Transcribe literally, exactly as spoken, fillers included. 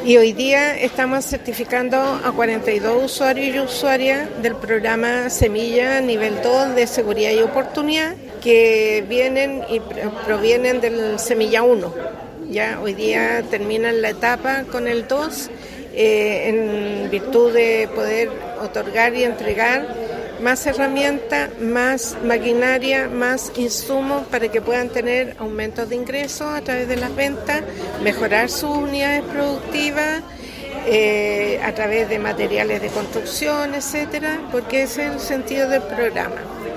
Y hoy día estamos certificando a cuarenta y dos usuarios y usuarias del programa Semilla Nivel dos de Seguridad y Oportunidad, que vienen y provienen del Semilla uno. Ya hoy día terminan la etapa con el dos, eh, en virtud de poder otorgar y entregar más herramientas, más maquinaria, más insumos para que puedan tener aumentos de ingresos a través de las ventas, mejorar sus unidades productivas, eh, a través de materiales de construcción, etcétera, porque ese es el sentido del programa.